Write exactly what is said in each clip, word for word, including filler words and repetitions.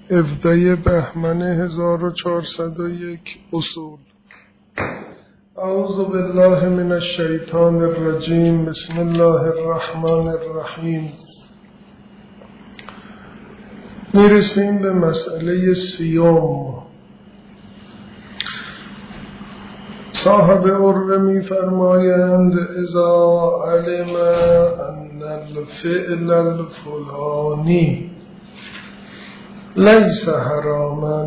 هفدهم بهمن هزار و چهارصد و یک اصول. اعوذ بالله من الشیطان الرجیم. بسم الله الرحمن الرحیم. میرسیم به مسئله سیوم. صاحب عروه میفرمایند اذا علم ان الفعل الفلانی لیس حراما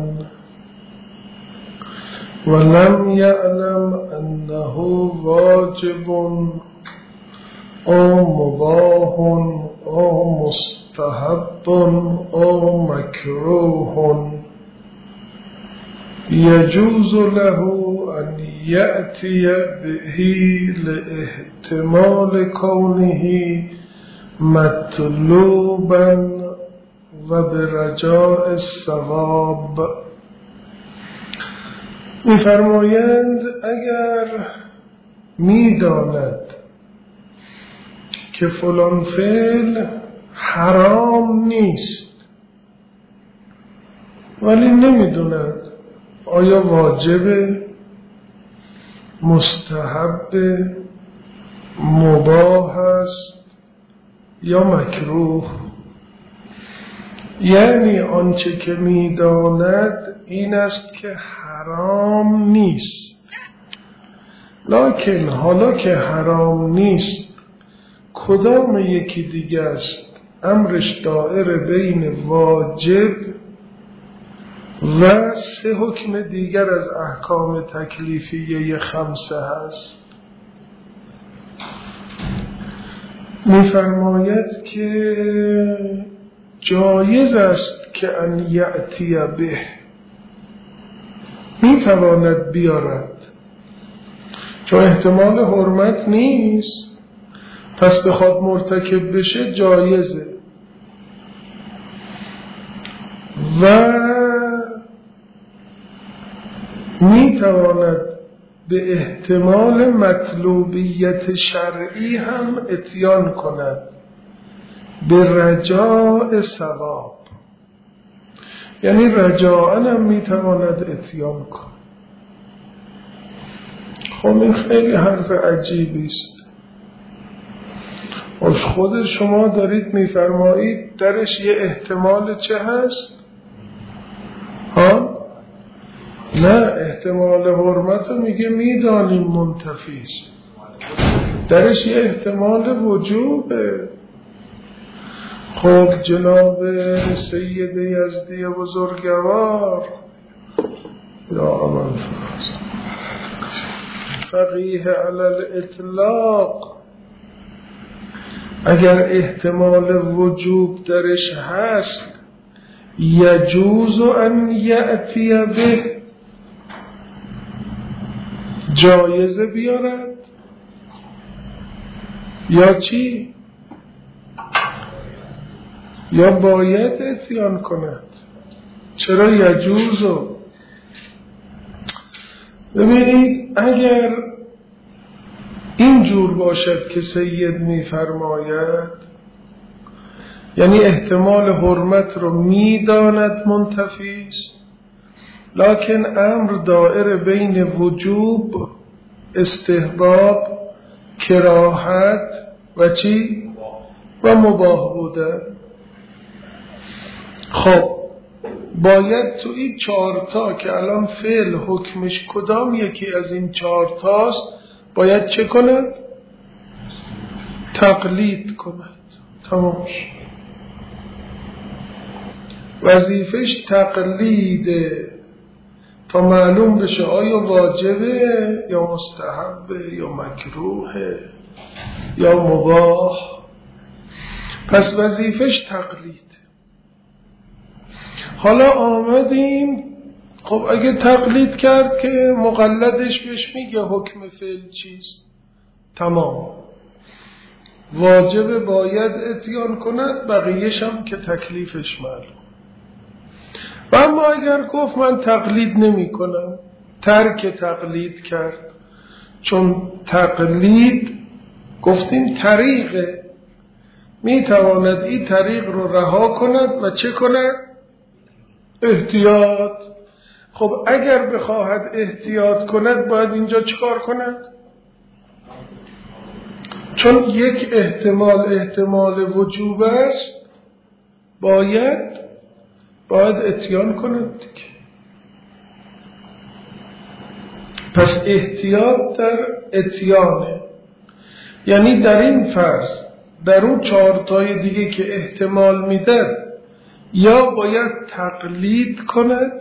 ولم یعلم انه واجب او مباح او مستحب او مکروه یجوز له ان یأتی به لاحتمال کونه مطلوبا و برجاء الثواب. می‌فرمایند اگر می‌داند که فلان فعل حرام نیست ولی نمی‌دوند آیا واجب، مستحب، مباح است یا مکروه، یعنی آنچه که می‌داند این است که حرام نیست، لکن حالا که حرام نیست کدام یکی دیگه است؟ امرش دائر بین واجب و سه حکم دیگر از احکام تکلیفیه خمسه هست. می‌فرماید که جایز است که ان یأتی به، میتواند بیارد، چون احتمال حرمت نیست پس بخواد مرتکب بشه جایزه، و میتواند به احتمال مطلوبیت شرعی هم اتیان کند به رجاء ثواب، یعنی رجاء هم میتواند اتیان کند. خب این خیلی حرف عجیبی است. از خود شما دارید میفرمایید درش یه احتمال چه هست؟ ها؟ نه، احتمال حرمت رو میگه میدانیم منتفی است، درش یه احتمال وجوبه. خب جناب سید یزدی بزرگوار یا امان فقیه علی الاطلاق، اگر احتمال وجوب درش هست یجوز ان یأتی به، جایزه بیارد یا چی؟ یا باید اتیان کند. چرا یجوزو؟ ببینید اگر اینجور باشد که سید میفرماید، یعنی احتمال حرمت رو میداند منتفی است، لکن امر دائر بین وجوب، استحباب، کراهت و چی؟ و مباح بوده. خب باید تو این چهارتا که الان فعل حکمش کدام یکی از این چهارتاست باید چه کند؟ تقلید کند. تمام شد. وظیفش تقلیده تا معلوم بشه آیا واجبه یا مستحبه یا مکروهه یا مباح. پس وظیفش تقلید. حالا آمدیم خب اگه تقلید کرد که مقلدش بهش میگه حکم فعل چیست؟ تمام، واجب باید اتیان کند، بقیهش هم که تکلیفش معلوم. و اما اگر گفت من تقلید نمی کنم، ترک تقلید کرد، چون تقلید گفتیم طریقه، می تواند این طریق رو رها کند و چه کند؟ احتیاط. خب اگر بخواهد احتیاط کند باید اینجا چیکار کند؟ چون یک احتمال احتمال وجوب است، باید باید اتیان کند دیگه. پس احتیاط در اتیانه، یعنی در این فرض در اون چهارتای دیگه که احتمال میدد یا باید تقلید کند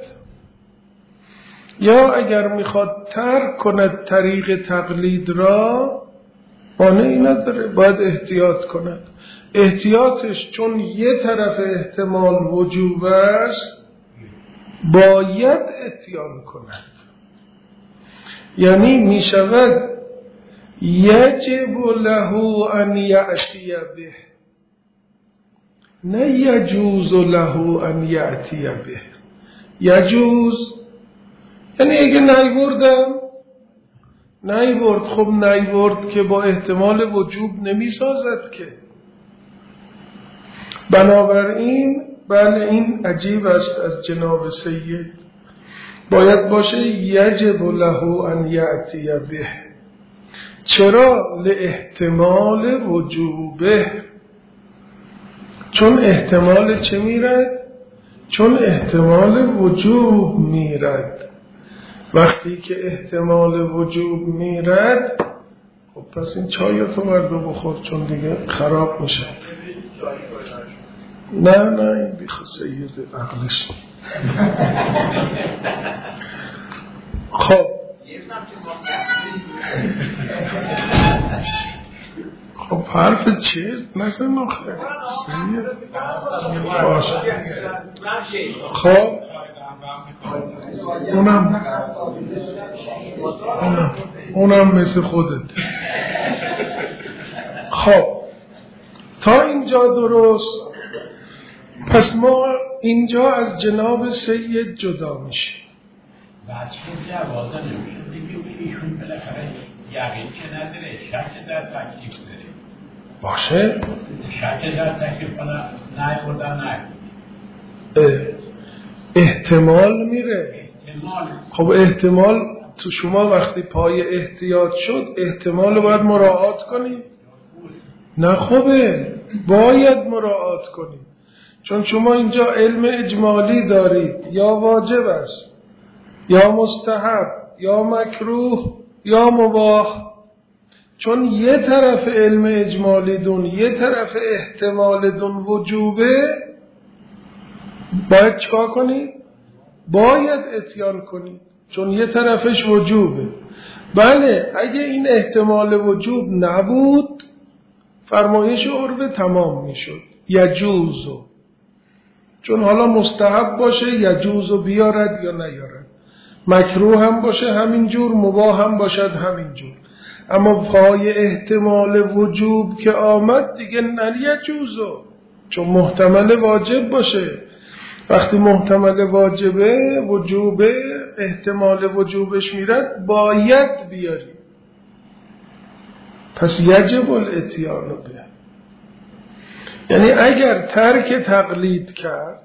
یا اگر میخواد ترک کند طریق تقلید را، مانعی نداره، باید احتیاط کند. احتیاطش چون یه طرف احتمال وجوب است باید اتیان کند، یعنی میشود یجب له ان یأتی به، نه یجوز له ان یأتی به. یجوز یعنی اگه نیوردم نیورد، خب نیورد که با احتمال وجوب نمی سازد که. بنابراین بله این عجیب است از جناب سید، باید باشه یجب له ان یأتی به. چرا؟ لاحتمال وجوبه، چون احتمال چه میرد؟ چون احتمال وجوب میرد. وقتی که احتمال وجوب میرد، خب پس این چای تو بردو بخور چون دیگه خراب میشه. نه نه این بیخ سید عقلش. خب خب حرف چیه؟ نزن آخه سید باشه. خب اونم اونم اونم مثل خودت. خب تا اینجا درست. پس ما اینجا از جناب سید جدا میشیم. بعدشون جوازه نمیشه دیگه که ایشون بالاخره یقین که نداره، شک در تکلیف داره. باشه شک در تکلیف کنه نه بردن نه احتمال میره. احتمال. خب احتمال تو شما وقتی پای احتیاط شد احتمال باید مراعات کنی؟ نه خوبه باید مراعات کنی، چون شما اینجا علم اجمالی دارید، یا واجب است یا مستحب یا مکروه یا مباح. چون یه طرف علم اجمالی دون یه طرف احتمال دون وجوبه، باید چکار کنید؟ باید اتیان کنید، چون یه طرفش وجوبه. بله اگه این احتمال وجوب نبود فرمایش عرف تمام میشد، یجوزو، چون حالا مستحب باشه یجوزو بیارد یا نیارد، مکروه هم باشه همینجور، مباح هم باشد همینجور. اما پای احتمال وجوب که آمد دیگه نه یجوزو، چون محتمل واجب باشه. وقتی محتمل واجبه وجوبه احتمال وجوبش میرد باید بیاری. پس یجب الاتیان به، یعنی اگر ترک تقلید کرد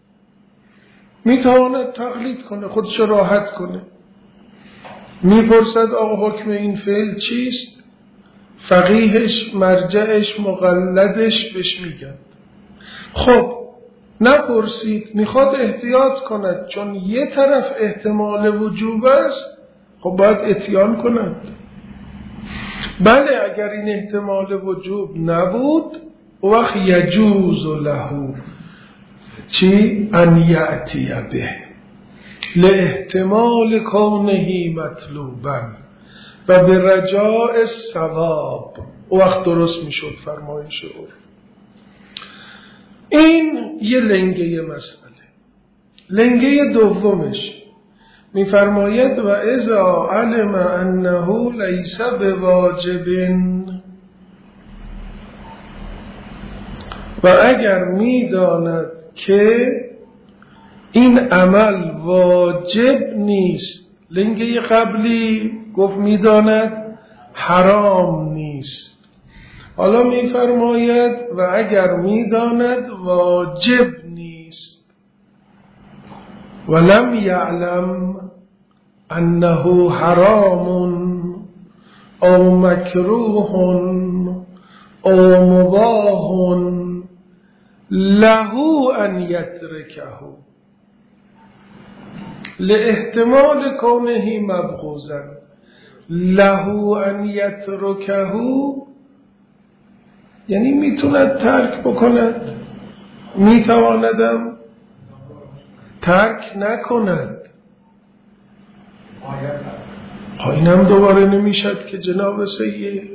میتواند تقلید کنه، خودش راحت کنه. میپرسد آقا حکم این فعل چیست؟ فقیهش مرجعش مقلدش بهش میگن. خب نپرسید، میخواد احتیاط کند چون یه طرف احتمال وجوب است، خب باید اتیان کند. بله اگر این احتمال وجوب نبود وقت یجوز له چی؟ ان یأتی به لاحتمال کونه مطلوبا و به رجاء الثواب، وقت درست میشد فرمایش او. این یه لنگه مسئله. لنگه دومش میفرماید و اذا علم انه لیس بواجب، و اگر میداند که این عمل واجب نیست. لنگه قبلی گفت میداند حرام نیست، حالا میفرماید و اگر میداند واجب نیست. ولم یعلم انه حرام او مکروه او مباح له ان یترکه لاحتمال کونه مبغوضا له ان یترکه یعنی میتوند ترک بکند، میتواندم ترک نکند. اینم دوباره نمیشد که جناب سید.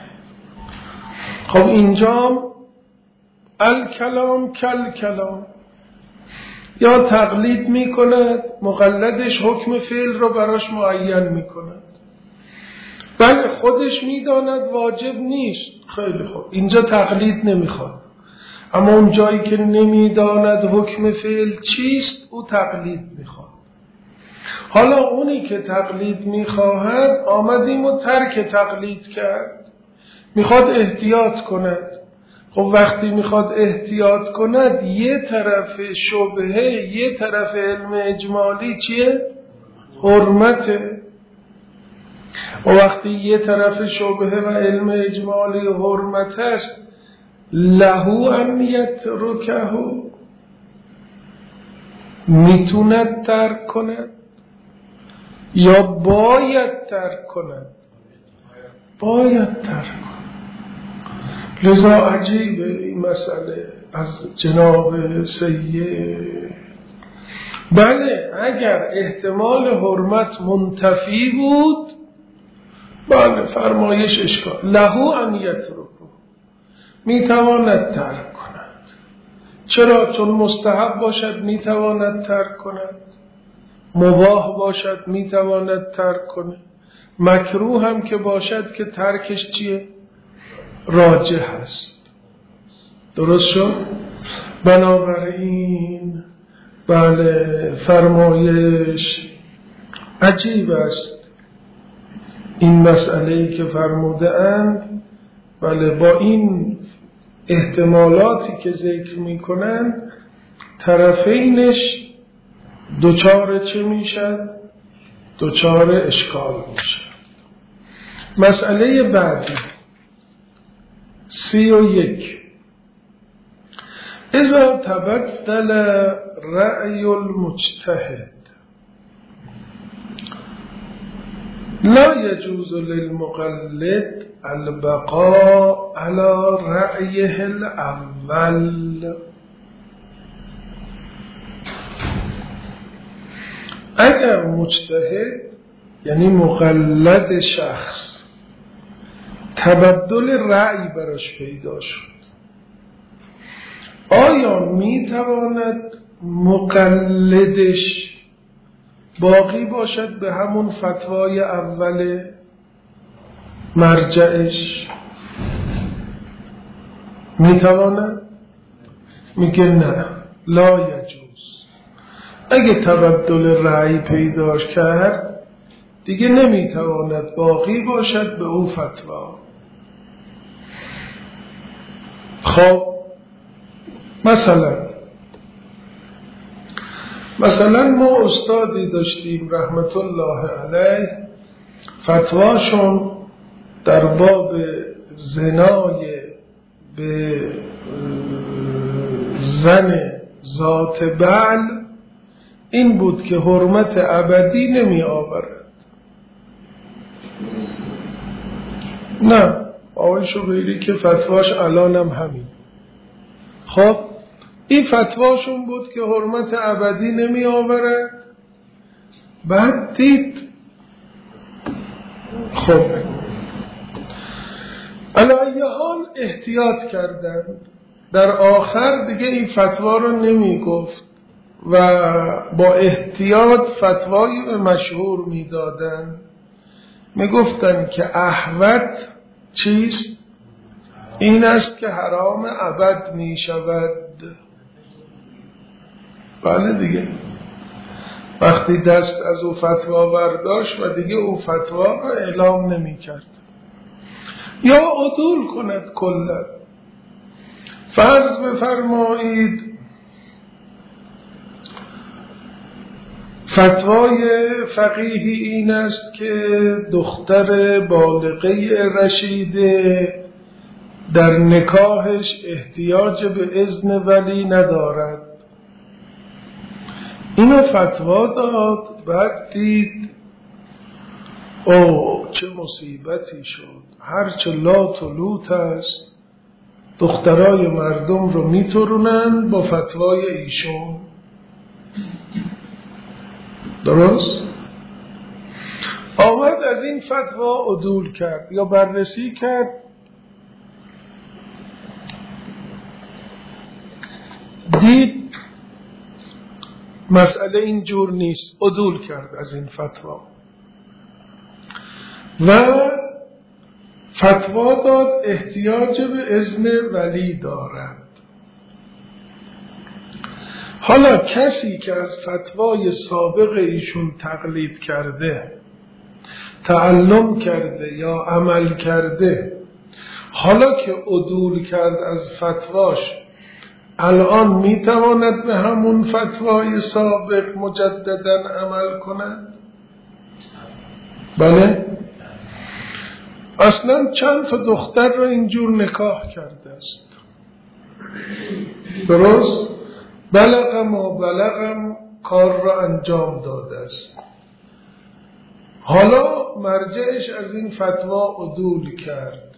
خب اینجا الکلام کل کلام، یا تقلید میکند، مقلدش حکم فعل رو براش معین میکند، بله خودش میداند واجب نیست، خیلی خوب اینجا تقلید نمیخواد، اما اون جایی که نمیداند حکم فعل چیست او تقلید میخواد. حالا اونی که تقلید میخواهد آمدیم و ترک تقلید کرد، میخواد احتیاط کند. خب وقتی میخواد احتیاط کند یه طرف شبهه یه طرف علم اجمالی چیه؟ حرمته. و وقتی یه طرف شبهه و علم اجمالی حرمت است، له ان یترکه، میتوند ترک کند یا باید ترک کند؟ باید ترک کند. لذا عجیبه این مسئله از جناب سید. بله اگر احتمال حرمت منتفی بود، بله فرمایش اشکال، له ان یترکه، میتواند ترک کند. چرا؟ چون مستحب باشد میتواند ترک کند، مباح باشد میتواند ترک کنه، مکروه هم که باشد که ترکش چیه؟ راجح است. درست شد؟ بنابراین بله فرمایش عجیب است. این مسئله‌ای که فرموده اند بله با این احتمالاتی که ذکر می کنند طرفینش دوچار چه می شد؟ دوچار اشکال می شد. مسئله بعدی سی و یک، اذا تبدل رأی المجتهد لا يجوز للمقلد البقاء على رأيه الأول. اگر مجتهد یعنی مقلد شخص تبدل رأی براش پیدا شد، آیا میتواند مقلدش باقی باشد به همون فتوای اول مرجعش؟ میتواند؟ میگه نه، لا یجوز. اگه تبدل رأی پیدا کرد دیگه نمیتواند باقی باشد به او فتوا. خب مثلا مثلا ما استادی داشتیم رحمت الله علیه، فتواشون در باب زنای به زن ذات بعل این بود که حرمت ابدی نمی آورد. نه، آقای شبیری که فتواش الانم همین. خب این فتواشون بود که حرمت ابدی نمی آورد. بعد دید خب علی حال احتیاط کردن، در آخر دیگه این فتوا رو نمی گفت و با احتیاط فتوایی به مشهور می دادن، می گفتن که احوط چیست؟ این است که حرام ابد می شود. بله دیگه وقتی دست از او فتوا برداشت و دیگه او فتوا رو اعلام نمی کرد یا عدول کند کلا. فرض بفرمایید فتوای فقیهی این است که دختر بالغه رشیده در نکاحش احتیاج به اذن ولی ندارد. اینو فتوا داد، بعد دید او چه مصیبتی شد، هرچه لات و لوت است دخترای مردم رو میترونن با فتوای ایشون. درست؟ آمد از این فتوا عدول کرد یا بررسی کرد، دید مسئله اینجور نیست، عدول کرد از این فتوا و فتوا داد احتیاج به اذن ولی دارد. حالا کسی که از فتوای سابق ایشون تقلید کرده، تعلم کرده یا عمل کرده، حالا که عدول کرد از فتواش، الان میتواند به همون فتوای سابق مجددا عمل کند؟ بله؟ اصلا چند تا دختر رو اینجور نکاح کرده است. درست؟ بلغم و بلغم کار را انجام داده است. حالا مرجعش از این فتوا عدول کرد،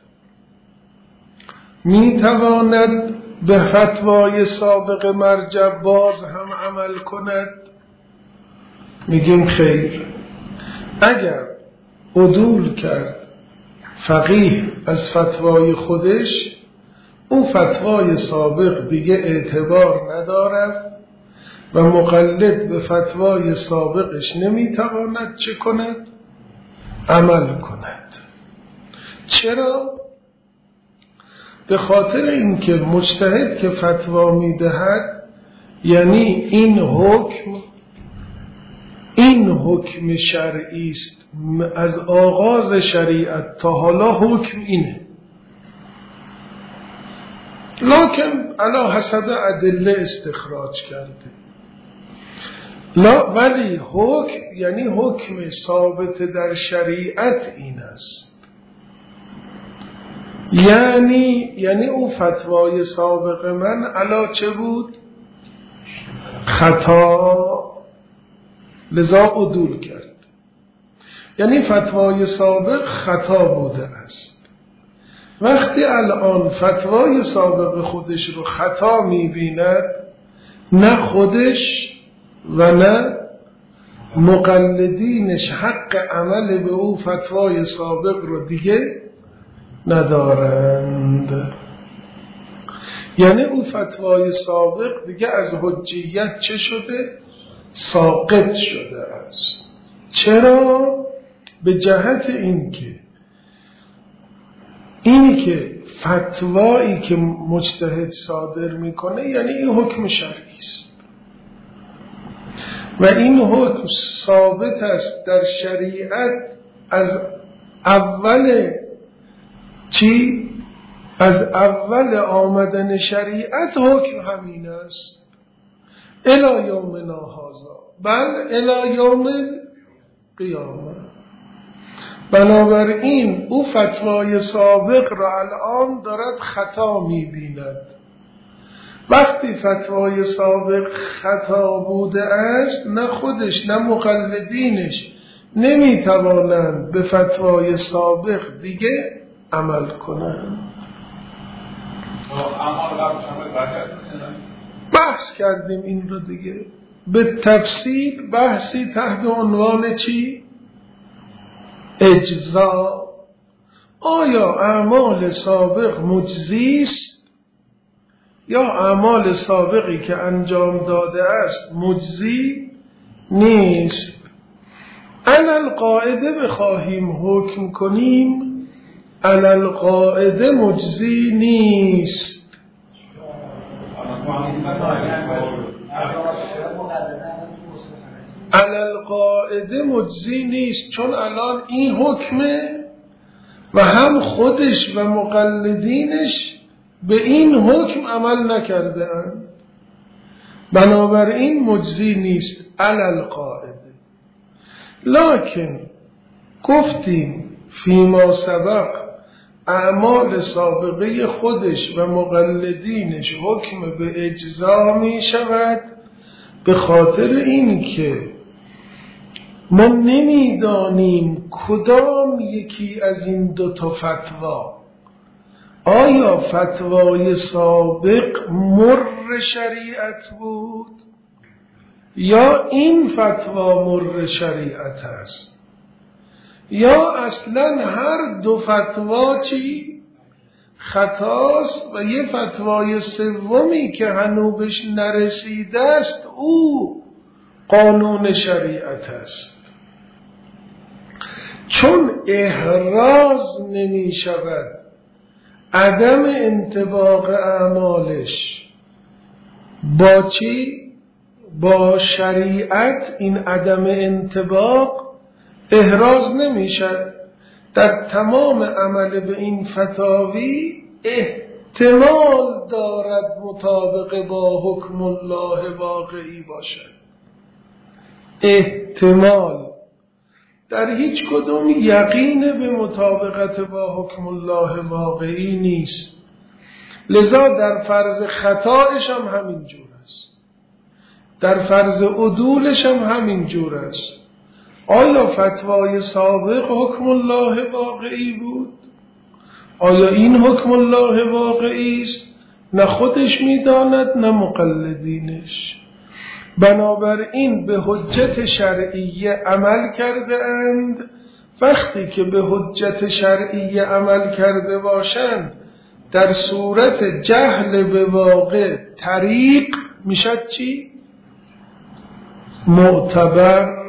می تواند به فتوای سابق مرجع باز هم عمل کند؟ میگیم خیر. اگر عدول کرد فقیه از فتوای خودش، او فتوای سابق دیگه اعتبار ندارد و مقلد به فتوای سابقش نمیتواند چه کند؟ عمل کند. چرا؟ به خاطر اینکه مجتهد که فتوا میدهد یعنی این حکم این حکم شرعی است، از آغاز شریعت تا حالا حکم اینه، لکن علی حسب ادله استخراج کرده. لا ولی حکم یعنی حکم ثابت در شریعت این است، یعنی یعنی او فتوای سابق من علا چه بود؟ خطا، لذا عدول کرد. یعنی فتوای سابق خطا بوده است. وقتی الان فتوای سابق خودش رو خطا می‌بیند، نه خودش و نه مقلدینش حق عمل به او فتوای سابق رو دیگه ندارند. یعنی او فتوای سابق دیگه از حجیت چه شده؟ ساقط شده است. چرا؟ به جهت اینکه اینی که فتوایی که مجتهد صادر میکنه یعنی این حکم شرعی است و این حکم ثابت است در شریعت از اول چی؟ از اول آمدن شریعت حکم همین است الی یومنا هذا، بل الی یوم قیامه. بنابراین او فتوای سابق را الان دارد خطا می‌بیند. وقتی فتوای سابق خطا بوده است، نه خودش نه مقلدینش نمی‌توانند به فتوای سابق دیگه عمل کنند. بحث کردیم این رو دیگه به تفصیل، بحثی تحت عنوان چی؟ اجزا. آیا اعمال سابق مجزی است یا اعمال سابقی که انجام داده است مجزی نیست؟ علی القاعده بخواهیم حکم کنیم، علی القاعده مجزی نیست. علی القاعده مجزی نیست، چون الان این حکمه و هم خودش و مقلدینش به این حکم عمل نکرده اند، بنابراین مجزی نیست علی القاعده. لکن گفتیم فیما سبق اعمال سابقه خودش و مقلدینش حکم به اجزا می شود به خاطر این که ما نمیدانیم کدام یکی از این دو تا فتوا، آیا فتوای سابق مر شریعت بود یا این فتوا مر شریعت است، یا اصلا هر دو فتوا چی؟ خطاست و یه فتوای سومی که هنوز بهش نرسیده است او قانون شریعت است. چون احراز نمی شود عدم انطباق اعمالش با چی؟ با شریعت، این عدم انطباق احراز نمی شد. در تمام عمل به این فتاوی احتمال دارد مطابق با حکم الله واقعی باشد، احتمال، در هیچ کدوم یقین به مطابقت با حکم الله واقعی نیست. لذا در فرض خطایش هم همین جور است، در فرض عدولش هم همین جور است. آیا فتوای سابق حکم الله واقعی بود؟ آیا این حکم الله واقعی است؟ نه خودش میداند نه مقلدینش. بنابراین به حجت شرعیه عمل کرده اند. وقتی که به حجت شرعیه عمل کرده باشند در صورت جهل به واقع طریق میشد چی؟ معتبر.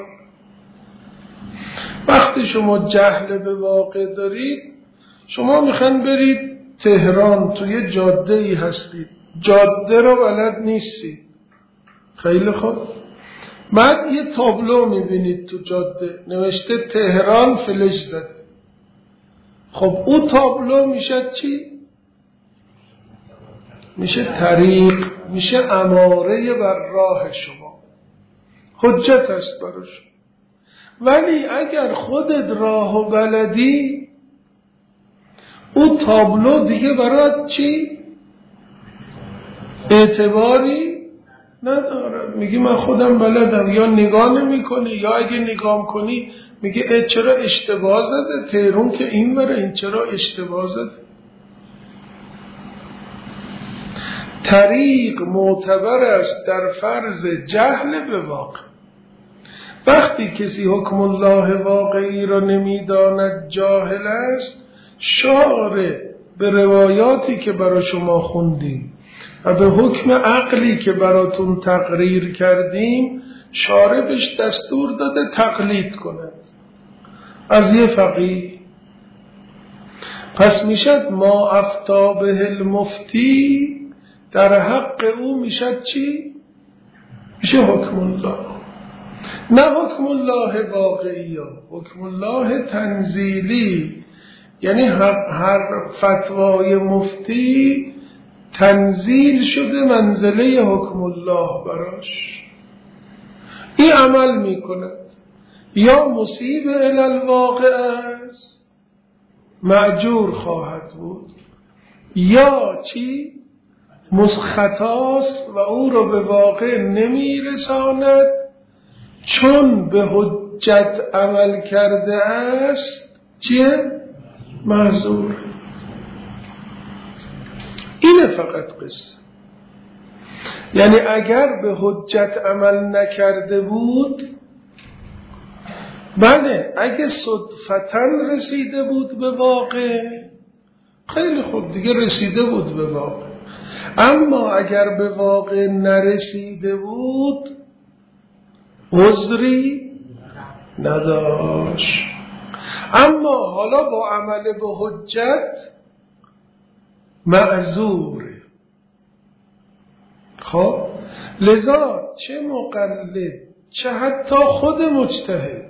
وقتی شما جهل به واقع دارید، شما میخواین برید تهران، توی جاده ای هستید، جاده رو بلد نیستید، خیلی خوب، بعد یه تابلو میبینید تو جاده نوشته تهران فلش زده. خب او تابلو میشه چی؟ میشه طریق، میشه اماره بر راه شما، حجت است براش. ولی اگر خودت راه و بلدی، او تابلو دیگه برات چی؟ اعتباری نداره. میگی من خودم بلدم، یا نگاه نمی کنی، یا اگه نگاه کنی میگه چرا اشتباه زده، تهران که این بره، این چرا اشتباه زده. طریق معتبر است در فرض جهل به واقع. وقتی کسی حکم الله واقعی را نمیداند، جاهل است، شارع به روایاتی که برای شما خوندیم و به حکم عقلی که براتون تقریر کردیم، شارع بهش دستور داده تقلید کند از یه فقیه. پس میشد ما افتا به المفتی، در حق او میشد چی؟ میشه حکم الله، نه حکم الله واقعی، حکم الله تنزیلی. یعنی هر فتوای مفتی تنزیل شده منزله حکم الله براش، این عمل میکند. یا مصیب الی الواقع است، معجور خواهد بود، یا چی؟ مسخطاست و او رو به واقع نمیرساند، چون به حجت عمل کرده است چیه؟ معذور. اینه فقط قصه. یعنی اگر به حجت عمل نکرده بود، بله، اگه صدفتاً رسیده بود به واقع، خیلی خوب، دیگه رسیده بود به واقع. اما اگر به واقع نرسیده بود، عذری نداشت. اما حالا با عمل به حجت معذوره. خب لذا چه مقلد چه حتی خود مجتهد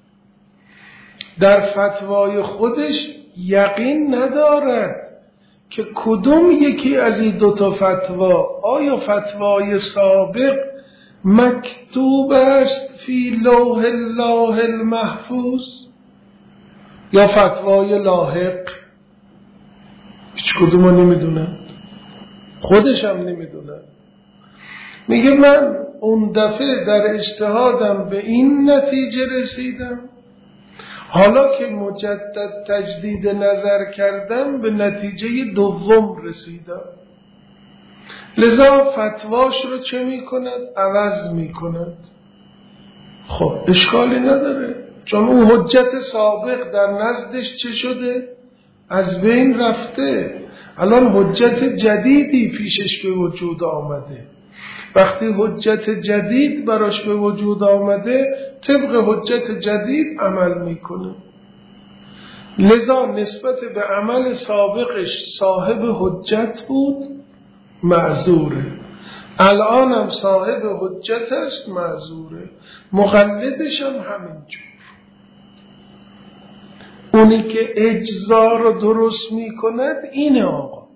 در فتوای خودش یقین ندارد که کدوم یکی از این دوتا فتوا، آیا فتوای سابق مکتوب است فی لوح الله المحفوظ یا فتوای لاحق؟ هیچ کدوم نمیدونن، خودشم نمیدونن. میگه من اون دفعه در اجتهادم به این نتیجه رسیدم، حالا که مجدد تجدید نظر کردم به نتیجه دوم رسیدم. لذا فتواش رو چه میکند؟ عوض میکند. خب اشکالی نداره، چون اون حجت سابق در نزدش چه شده؟ از بین رفته. الان حجت جدیدی پیشش به وجود آمده. وقتی حجت جدید براش به وجود آمده، طبق حجت جدید عمل میکنه. لذا نسبت به عمل سابقش صاحب حجت بود، معذوره. الان هم صاحب حجت است، معذوره. مقلدش هم همینجور. اونی که اجزا رو درست میکند اینه آقا.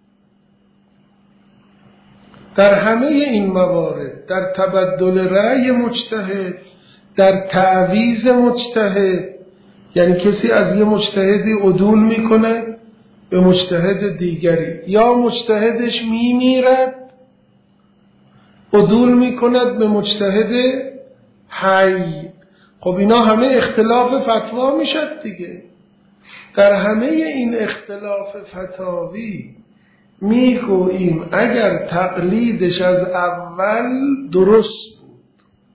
در همه این موارد، در تبدل رأی مجتهد، در تعویض مجتهد، یعنی کسی از یه مجتهدی عدول میکنه به مجتهد دیگری، یا مجتهدش میمیرد عدول میکند به مجتهد حی. خب اینا همه اختلاف فتوا میشد دیگه. در همه این اختلاف فتاوی میگوییم اگر تقلیدش از اول درست بود،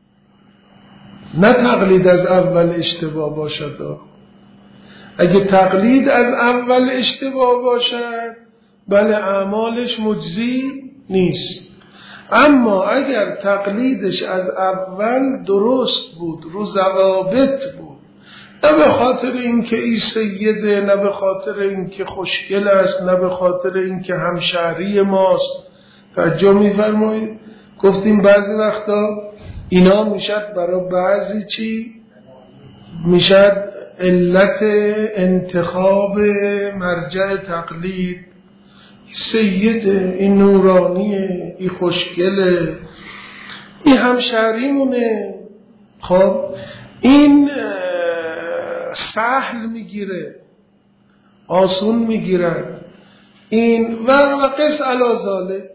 نه تقلید از اول اشتباه باشد. اگه تقلید از اول اشتباه باشد، بله اعمالش مجزی نیست. اما اگر تقلیدش از اول درست بود، رو ضوابط بود، نه به خاطر اینکه این سیده، نه به خاطر اینکه خوشگل است، نه به خاطر اینکه همشهری ماست. توجه می‌فرمایید؟ گفتیم بعضی وقتا اینا میشد برای بعضی چی؟ میشد علت انتخاب مرجع تقلید. سیده، این نورانیه، این خوشگله، این همشهریمونه. خب این سهل میگیره، آسون میگیرن این و و قس علی ذالک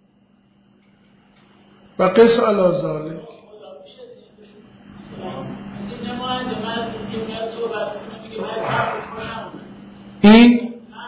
و قس علی ذالک. این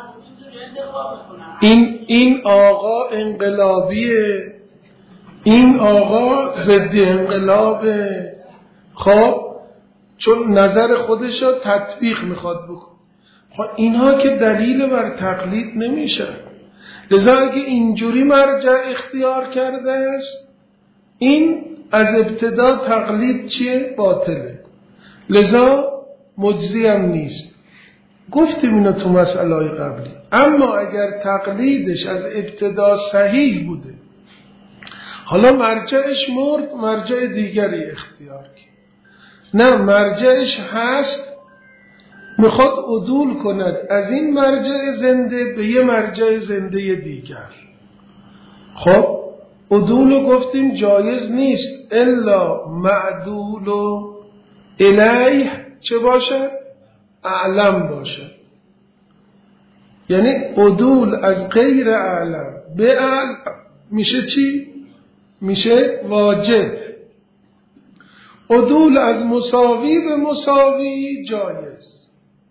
این این آقا انقلابیه، این آقا ضد انقلابه. خب چون نظر خودش رو تطبیق میخواد بکن. خب اینها که دلیل بر تقلید نمیشه. لذا اگه اینجوری مرجع اختیار کرده است، این از ابتدا تقلید چیه؟ باطله. لذا مجزی هم نیست. گفتیم اینو تو مسئله قبلی. اما اگر تقلیدش از ابتدا صحیح بوده، حالا مرجعش مرد، مرجع دیگری اختیار کرد. نه، مرجعش هست، میخواد عدول کند از این مرجع زنده به یه مرجع زنده دیگر. خب عدول گفتیم جایز نیست الا معدول الیه چه باشه؟ اعلم باشه. یعنی عدول از غیر اعلم به اعلم میشه چی؟ میشه واجب. عدول از مساوی به مساوی جایز.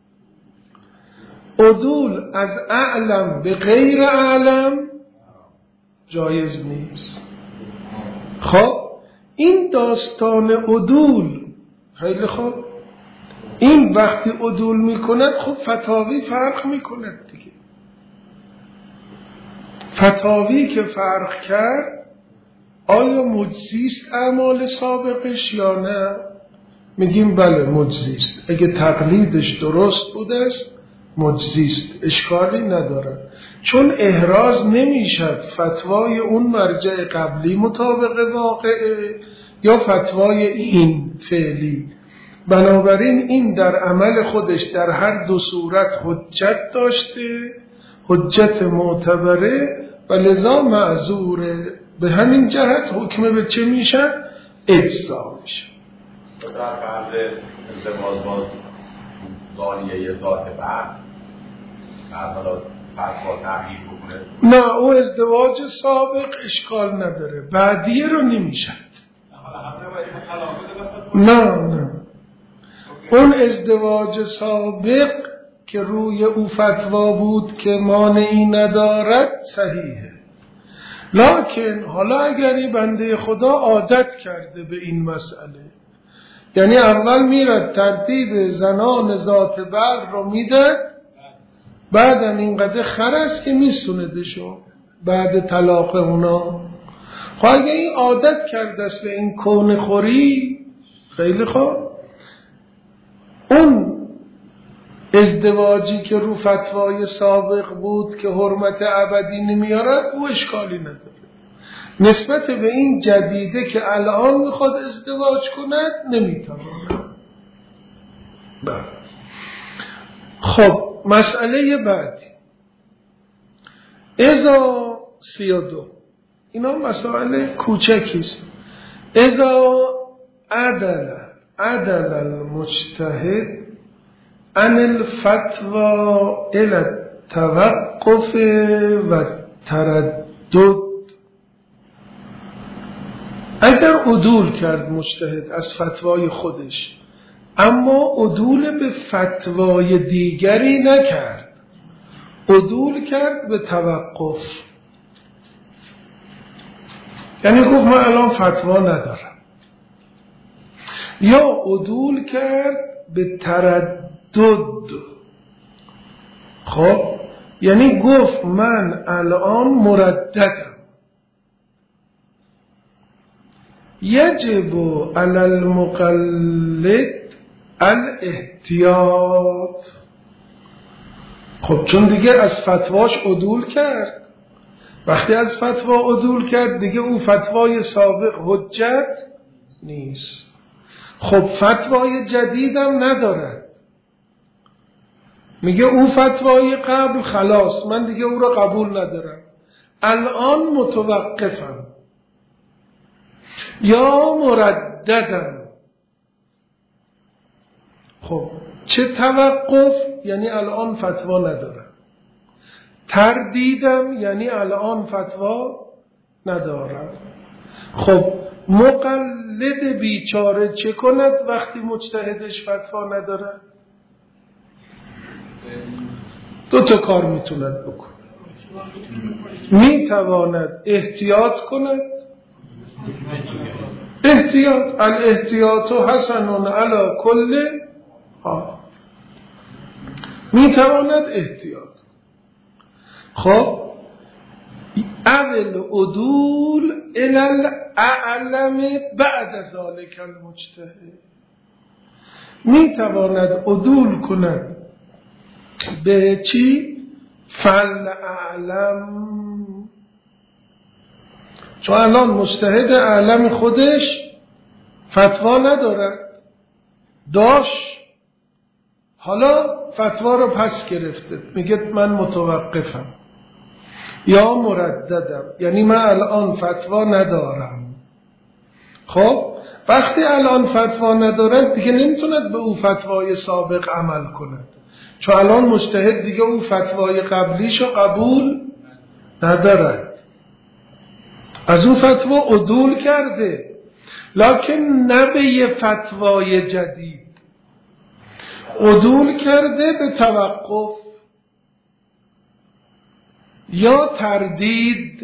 عدول از اعلم به غیر اعلم جایز نیست. خب این داستان عدول خیلی خوب. این وقتی عدول میکند خب فتاوی فرق میکند دیگه. فتاوی که فرق کرد آیا مجزیست اعمال سابقش یا نه؟ میگیم بله مجزیست. اگه تقلیدش درست بوده است مجزیست، اشکالی نداره. چون احراز نمیشد فتوای اون مرجع قبلی مطابق واقعه یا فتوای این فعلی. بنابراین این در عمل خودش در هر دو صورت حجت داشته، حجت معتبره و لذا معذوره. به همین جهت حکم به چه میشد؟ اجزا میشه. در فرض ازدواج با زانیه ذات بعد بعد حالا فتوا تغییر بکنه، نه اون ازدواج سابق اشکال نداره، بعدیه رو نمیشد. نه نه اون ازدواج سابق که روی او فتوا بود که مانعی ندارد صحیحه، لکن حالا اگر این بنده خدا عادت کرده به این مسئله، یعنی اول میرد ترتیب زنان ذات بعد رو میداد، بعدم اینقدر خرس که میسوندشو بعد طلاق اونا. خب اگه این عادت کرده است به این کون خوری، خیلی خوب، اون ازدواجی که رو فتوای سابق بود که حرمت ابدی نمیارد او اشکالی نداره. نسبت به این جدیده که الان میخواد ازدواج کند نمیتواند. خب مسئله بعدی ازا سی و دو، اینا مسائل کوچکیست. ازا عدل عدل المجتهد عن الفتوى الى التوقف و تردد، اگر عدول کرد مجتهد از فتوای خودش اما عدول به فتوای دیگری نکرد، عدول کرد به توقف، یعنی گفت من الان فتوا ندارم، یا عدول کرد به تردد، خب یعنی گفت من الان مرددم. یجب علی المقلد الاحتیاط، خب چون دیگه از فتواش عدول کرد، وقتی از فتوا عدول کرد دیگه اون فتوای سابق حجت نیست. خب فتوای جدیدم ندارد، میگه اون فتوای قبل خلاص من دیگه او را قبول ندارم، الان متوقفم یا مرددم. خب چه توقف؟ یعنی الان فتوا ندارم. تردیدم یعنی الان فتوا ندارم. خب مقلد بیچاره چه کند وقتی مجتهدش فتوا ندارد؟ دو تا کار میتوند بکن. میتواند احتیاط کند، احتیاط الاحتیاط حسن علی کل ها، میتواند احتیاط. خب اول عدول الی الاعلم بعد ذلک المجتهد، میتواند عدول کند به چی؟ فل اعلم، چون الان مجتهد اعلم خودش فتوا ندارد، داشت حالا فتوا رو پس گرفته، میگه من متوقفم یا مرددم، یعنی من الان فتوا ندارم. خب وقتی الان فتوا ندارد دیگه نمیتوند به او فتوای سابق عمل کند، چون الان مجتهد دیگه او فتوای قبلیشو قبول ندارد، از اون فتوا عدول کرده، لکن نه به یه فتوای جدید، عدول کرده به توقف یا تردید.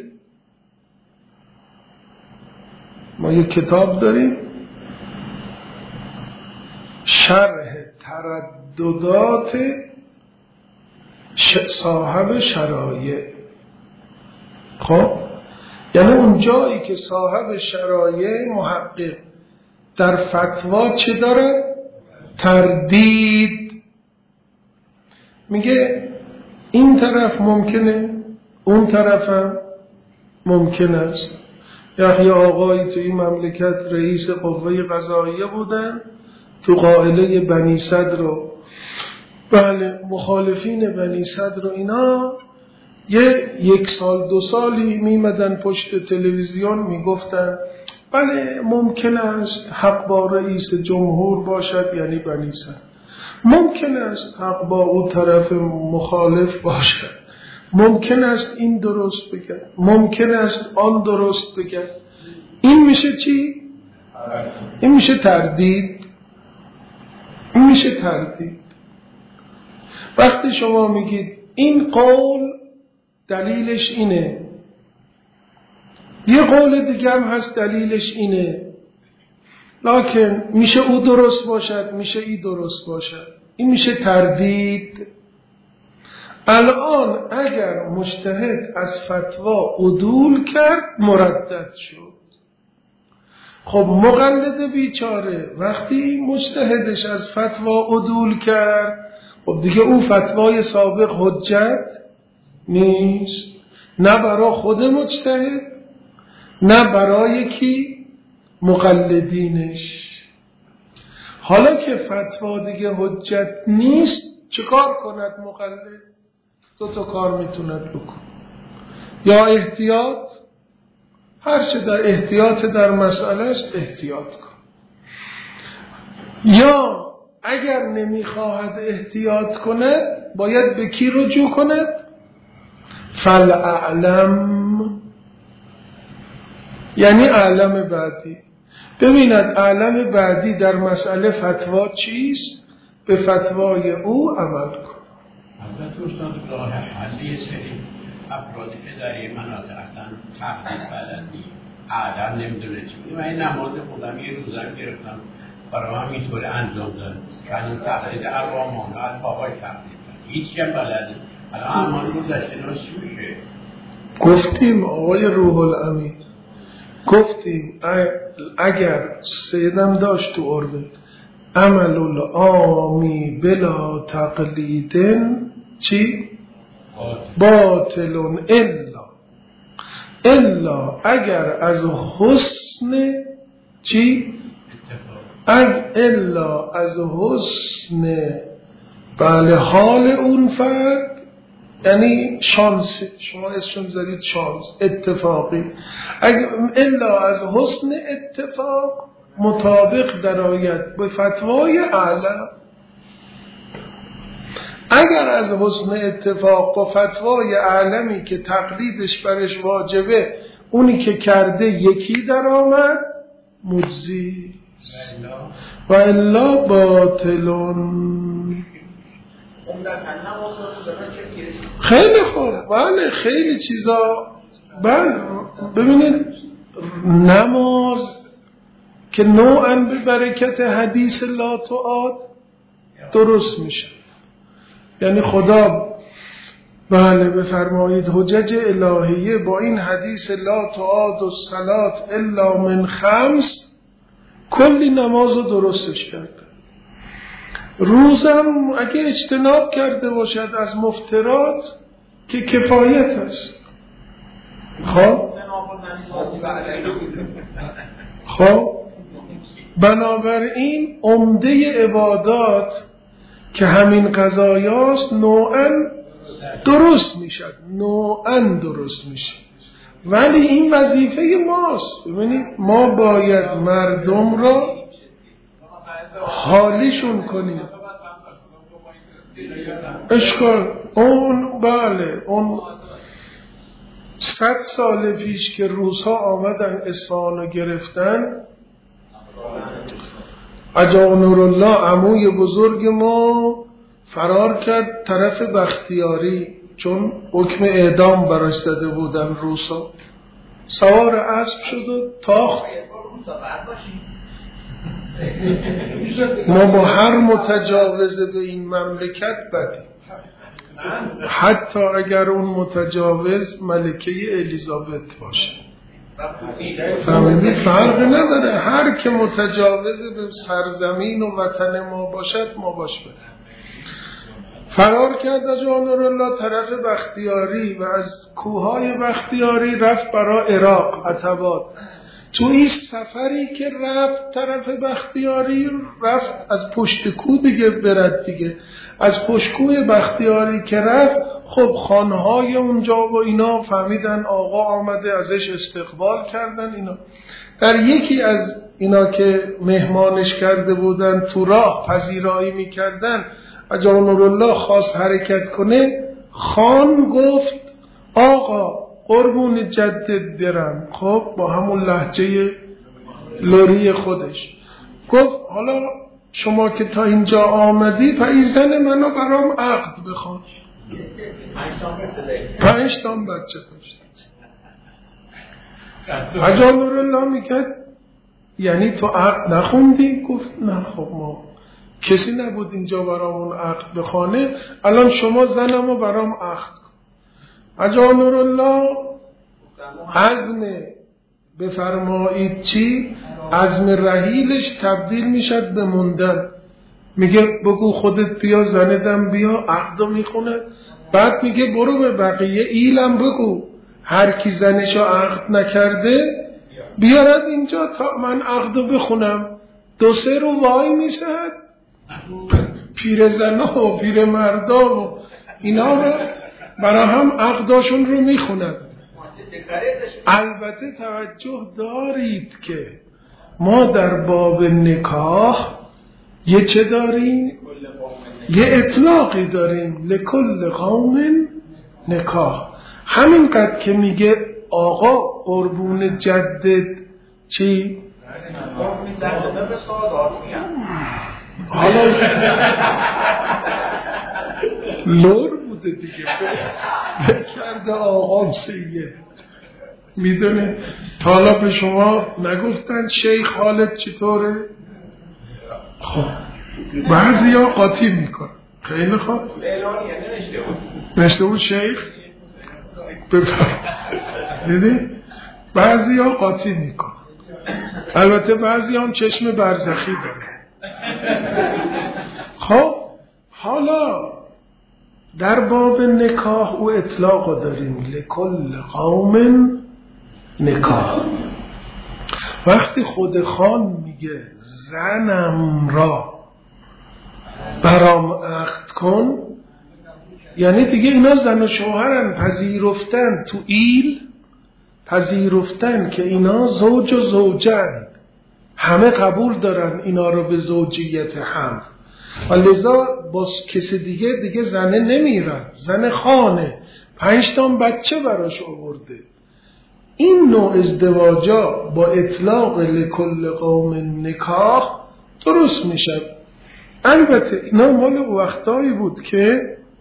ما یک کتاب داریم شرح ترددات صاحب شرایع. خب یعنی اون جایی که صاحب شرایع محقق در فتوا چه داره؟ تردید. میگه این طرف ممکنه، اون طرف هم ممکن است. یحیی آقایی تو این مملکت رئیس قوه قضاییه بودن، تو قائله بنی صدر و بله مخالفین بنی صدر و اینا یه یک سال دو سالی میمدن پشت تلویزیون میگفتن بله ممکن است حق با رئیس جمهور باشد، یعنی بنی سعد. ممکن است حق با اون طرف مخالف باشد، ممکن است این درست بگن، ممکن است آن درست بگن. این میشه چی؟ این میشه تردید. این میشه تردید. وقتی شما میگید این قول دلیلش اینه، یه قول دیگه هم هست دلیلش اینه، لکن میشه او درست باشد، میشه ای درست باشد، این میشه تردید. الان اگر مجتهد از فتوا عدول کرد مردد شد. خب مقلد بیچاره وقتی مجتهدش از فتوا عدول کرد، خب دیگه اون فتوای سابق حجت نیست، نه برای خود مجتهد نه برای کی؟ مقلدینش. حالا که فتوا دیگه حجت نیست چه کار کند مقلد؟ دو تا کار میتوند بکن. یا احتیاط، هر چه در احتیاط در مسئله است احتیاط کن، یا اگر نمیخواهد احتیاط کند باید به کی رجوع کند؟ فالاعلم، یعنی اعلم بعدی. ببیند اعلم بعدی در مسئله فتوا چیست؟ به فتوای او عمل کن. البته استاد راه حلی سری افرادی که در این مناطق اصلا تقلید بلدی اعلم نمیدونه چی بود. من این نماز خودم یه روزم گرفتم برای هم اینطور انجام دادم که این تقلید عوام و بابای تقلید دارم هیچ هم بلده. الان امان گذشته ناز چی میشه؟ گفتیم آقای روح الامین، گفتیم اگر سیدم داشت تو عربه عمل العامی بلا تقلیدن چی؟ باطلون الا الا اگر از حسن چی؟ اگر الا از حسن بله حال اون فرد، یعنی شانس، شما اسمش زدید شانس، اتفاقی، اگر الا از حسن اتفاق مطابق درآید به فتوای اعلم. اگر از حسن اتفاق با فتوای اعلمی که تقلیدش برش واجبه اونی که کرده یکی در آمد مجزی و الا باطلون. خیلی خوب، بله خیلی چیزا. بله ببینید نماز که نوعاً به برکت حدیث لا تعاد درست میشه، یعنی خدا بله بفرمایید حجج الهیه با این حدیث لا تعاد الصلاة الا من خمس کلی نماز رو درستش کرده. روزم اگه اجتناب کرده باشد از مفترات که کفایت است. خب خب بنابراین عمده عبادات که همین قضایاست نوعاً درست میشد، نوعاً درست میشه، ولی این وظیفه ماست. ببینید ما باید مردم را حالیشون کنیم. اشکال اون بله اون صد سال پیش که روس‌ها آمدن اصفهان رو گرفتن، عجا نورالله عموی بزرگ ما فرار کرد طرف بختیاری چون حکم اعدام براش زده بودن روس‌ها، سوار اسب شد و تاخت. ما با هر متجاوز به این مملکت بدیم، حتی اگر اون متجاوز ملکه الیزابت باشه. فهمیدید؟ فرق نداره، هر که متجاوز به سرزمین و وطن ما باشد ما باش بدیم. فرار کرد از جانورالله طرف بختیاری و از کوههای بختیاری رفت برای عراق عتبات. تو این سفری که رفت طرف بختیاری، رفت از پشت کو دیگه برد دیگه، از پشت کوی بختیاری که رفت، خب خانهای اونجا و اینا فهمیدن آقا آمده، ازش استقبال کردن اینا. در یکی از اینا که مهمانش کرده بودن تو راه پذیرایی میکردن و جان نورالله خواست حرکت کنه، خان گفت آقا قربون جدت برم، خب با همون لهجه لری خودش گفت حالا شما که تا اینجا آمدی پای زن منو برام عقد بخوان. پنج تام بچه داشت. جان نورالله میگه یعنی تو عقد نخوندی؟ گفت نه خب ما کسی نبود اینجا برامون عقد بخونه، الان شما زنمو برام عقد کن. جان نورالله عزم بفرمایید چی؟ عزم رحیلش تبدیل میشد به موندن. میگه بگو خودت بیا، زندم بیا، عقدو میخونه. بعد میگه برو به بقیه ایلم بگو هر کی زنشو عقد نکرده بیارد اینجا تا من عقدو بخونم. دو سه رو وای میشد، پیر زنا و پیر مردا و اینا رو برای هم عقداشون رو میخونن. البته توجه دارید که ما در باب نکاح یه چه داریم؟ یه اطلاقی داریم، لکل قوم نکاح. همینقدر که میگه آقا قربون جدد چی؟ حالا لور بوده دیگه، بکرده آقام سید میدونه. تا حالا به شما نگفتن شیخ حالت چطوره؟ خب بعضی ها قاطی میکن. خیلی خوب نشته بود شیخ بفرم دیدی؟ بعضی ها قاطی میکن. البته بعضی هم چشم برزخی داره. خب حالا در باب نکاح او اطلاق داریم، لکل قوم نکاح. وقتی خود خان میگه زنم را برام عقد کن، یعنی دیگه اینا زن و شوهرن، پذیرفتن تو ایل، پذیرفتن که اینا زوج و زوجن، همه قبول دارن اینا رو به زوجیت هم، و لذا با کسی دیگه دیگه زنه نمیرن، زن خانه پنج تا بچه براش آورده. این نوع ازدواجا با اطلاق لکل قوم نکاح درست میشه. البته اینا مال وقتایی بود که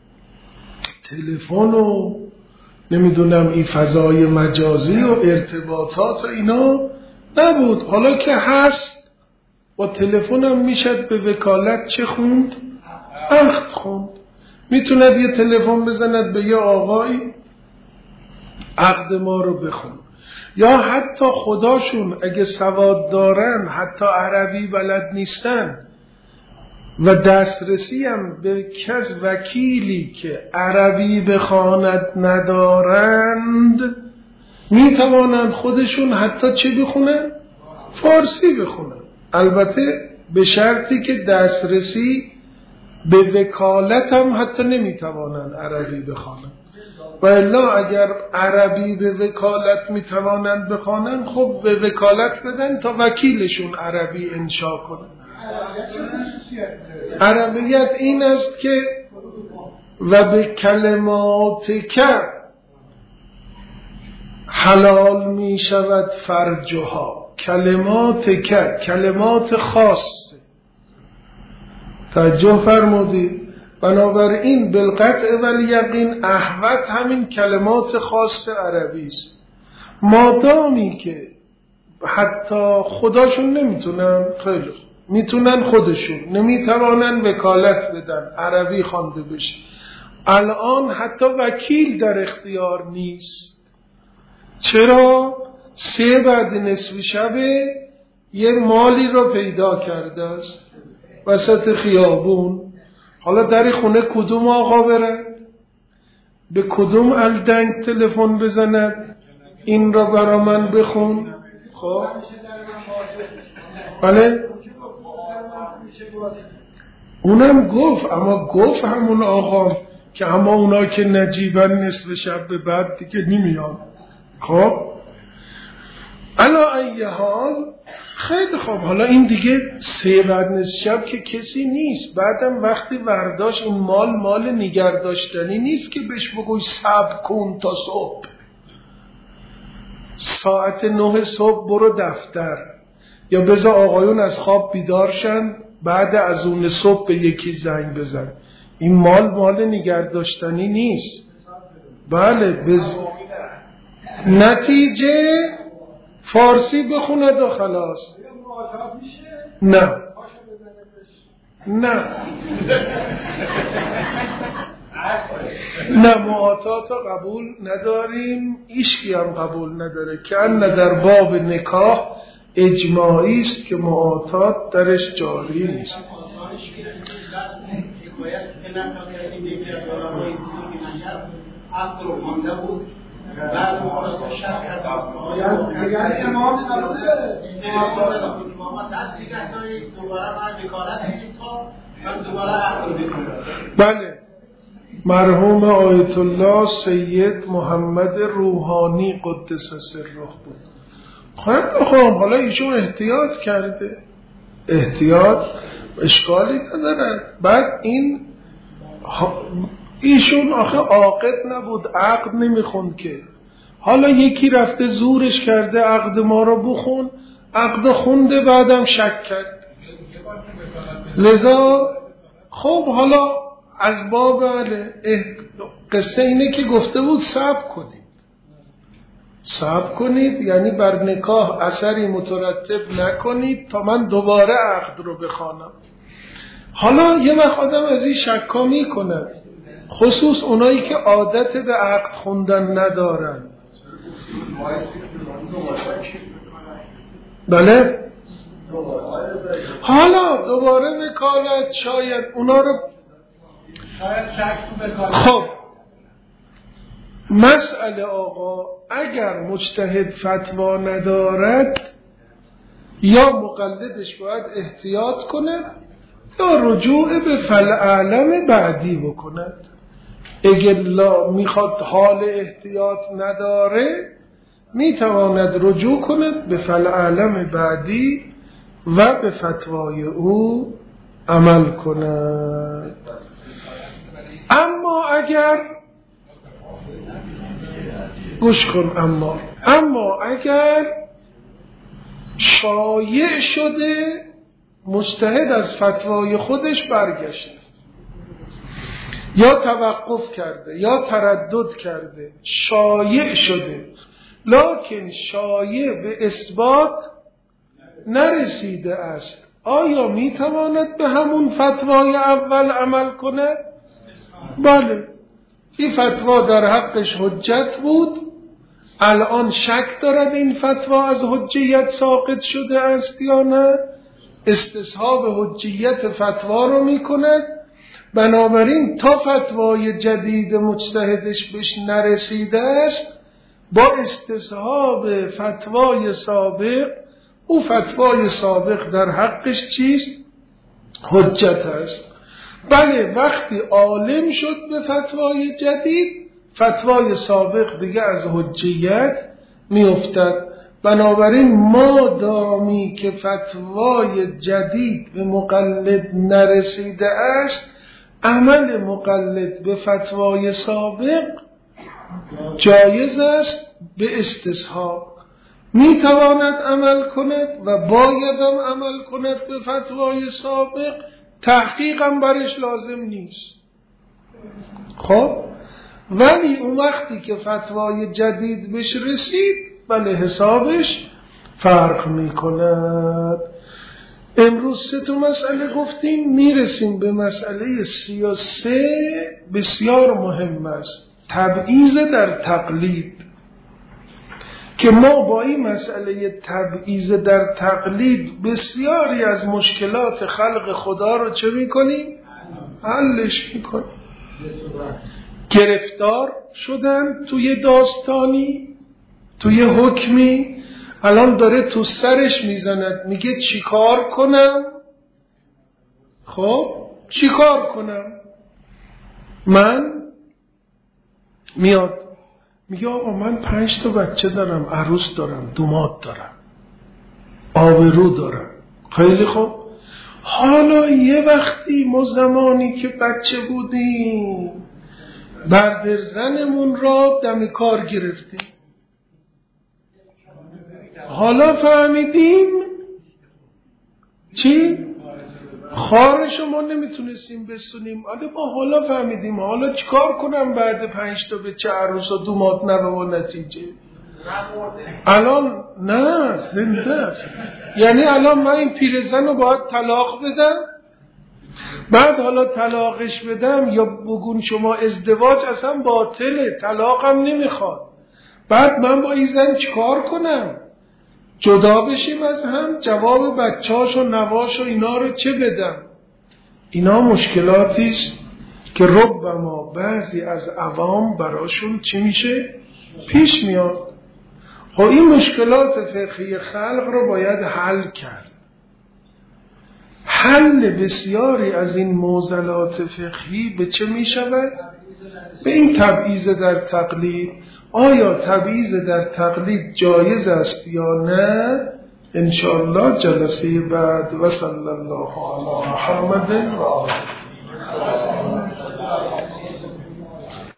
تلفن و نمیدونم این فضای مجازی و ارتباطات و اینا نبود. حالا که هست با تلفن هم میشد به وکالت چه خوند؟ عقد خوند. میتوند یه تلفن بزند به یه آقایی عقد ما رو بخون، یا حتی خداشون اگه سواد دارن حتی عربی بلد نیستن و دسترسی هم به کس وکیلی که عربی بخواند ندارند، میتوانند خودشون حتی چه بخونن؟ فارسی بخونن. البته به شرطی که دسترسی به وکالت هم حتی نمیتوانند عربی بخوانند، و الا اگر عربی به وکالت میتوانند بخوانند، خب به وکالت بدن تا وکیلشون عربی انشا کنه. عربیت این است که و به کلمات که حلال می شود فرجها، کلمات که کلمات خاص توجه فرمودید. بنابراین بالقطع والیقین احوط همین کلمات خاص عربی است. مادامی که حتی خداشون نمیتونن، خیلی خوب میتونن خودشون، نمیتوانن وکالت بدن عربی خوانده بشه. الان حتی وکیل در اختیار نیست. چرا؟ سه بعد نصف شب یه مالی رو پیدا کرده است وسط خیابون. حالا در خونه کدوم آقا برد؟ به کدوم الدنگ تلفن بزند این را برا من بخون؟ خب بله اونم گفت، اما گفت همون آقا که اما اونا که نجیبن نصف شب به بعد دیگه نمیان. خب علا ای حال خیلی خوب، حالا این دیگه سه بعد نصف شب که کسی نیست، بعدم وقتی ورداشت این مال مال نگرداشتنی نیست که بهش بگوی صبر کن تا صبح، ساعت نه صبح برو دفتر، یا بذار آقایون از خواب بیدار شن بعد از اون صبح به یکی زنگ بزن. این مال مال نگرداشتنی نیست. بله بز... نتیجه فارسی بخوند و خلاص. نه نه نه معاطات قبول نداریم، ایشکی هم قبول نداره که ان در باب نکاح اجماعی است که معاطات درش جاری نیست. بعد مخالفت شرط کردم اگر امام نبوده امام دست نگه دارید دوباره من وکالت هستید تا من دوباره عقد رو بکنم. بله مرحوم آیت الله سید محمد روحانی قدس سره بود. خیلی خوب، حالا ایشون احتیاط کرده، احتیاط اشکالی ندارد. بعد این ایشون آخه عاقد نبود، عقد نمیخوند که، حالا یکی رفته زورش کرده عقد ما رو بخون، عقد خونده بعدم شک کرد. لذا خب حالا از باب قصه اینه که گفته بود صبر کنید، صبر کنید یعنی بر نکاح اثری مترتب نکنید تا من دوباره عقد رو بخوانم. حالا یه وقت آدم از این شکا میکنه، خصوص اونایی که عادت به عقد خوندن ندارن. بله حالا دوباره وکالت شاید اونا رو خب مسئله آقا اگر مجتهد فتوا ندارد یا مقلدش باید احتیاط کند یا رجوع به فالعلم بعدی بکند. اگر لا میخواد حال احتیاط نداره میتواند رجوع کند به فالعلم بعدی و به فتوای او عمل کند. اما اگر گوش کن اما اما اگر شایع شده مجتهد از فتوای خودش برگشته یا توقف کرده یا تردد کرده، شایع شده لکن شایع به اثبات نرسیده است، آیا میتواند به همون فتوای اول عمل کند؟ بله این فتوا در حقش حجت بود، الان شک دارد این فتوا از حجیت ساقط شده است یا نه، استصحاب حجیت فتوا رو میکند. بنابراین تا فتوای جدید مجتهدش بهش نرسیده است با استصحاب فتوای سابق، او فتوای سابق در حقش چیست؟ حجت است. بله وقتی عالم شد به فتوای جدید فتوای سابق دیگه از حجیت میافتد. بنابراین ما دامی که فتوای جدید به مقلد نرسیده است عمل مقلد به فتوای سابق جایز است، به استصحاب میتواند عمل کند و بایدم عمل کند به فتوای سابق، تحقیقم برش لازم نیست. خب ولی اون وقتی که فتوای جدید بهش رسید بله حسابش فرق میکند. امروز سه تا مسئله گفتیم، میرسیم به مسئله سیاسه بسیار مهم است، تبعیض در تقلید، که ما با این مسئله تبعیض در تقلید بسیاری از مشکلات خلق خدا رو چه میکنیم؟ حلش میکنیم. گرفتار شدن توی داستانی، توی حکمی، الان داره تو سرش میزند، میگه چی کار کنم؟ خب چی کار کنم؟ من میاد میگه آقا من پنج تا بچه دارم، عروس دارم، دوماد دارم، آبرو دارم. خیلی خوب، حالا یه وقتی ما زمانی که بچه بودیم بردر زنمون را دم کار گرفتیم، حالا فهمیدیم چی؟ خارشو ما نمیتونستیم بستونیم، حالا ما حالا فهمیدیم، حالا چیکار کنم بعد پنج تا بچه عروس و دوماد نوه و نتیجه؟ الان نه زنده است. یعنی الان من این پیرزن رو باید طلاق بدم، بعد حالا طلاقش بدم یا بگون شما ازدواج اصلا باطله، طلاقم نمیخواد، بعد من با این زن چیکار کنم؟ جدا بشیم از هم؟ جواب بچه‌هاش و نواش و اینا رو چه بدم؟ اینا مشکلاتیست که ربما بعضی از عوام براشون چی میشه؟ پیش میاد. خب این مشکلات فقهی خلق رو باید حل کرد. حل بسیاری از این معضلات فقهی به چه می شود؟ به این تبعیض در تقلید. آیا تبعیض در تقلید جایز است یا نه؟ انشاءالله جلسه بعد. و صلی الله علی محمد و آله.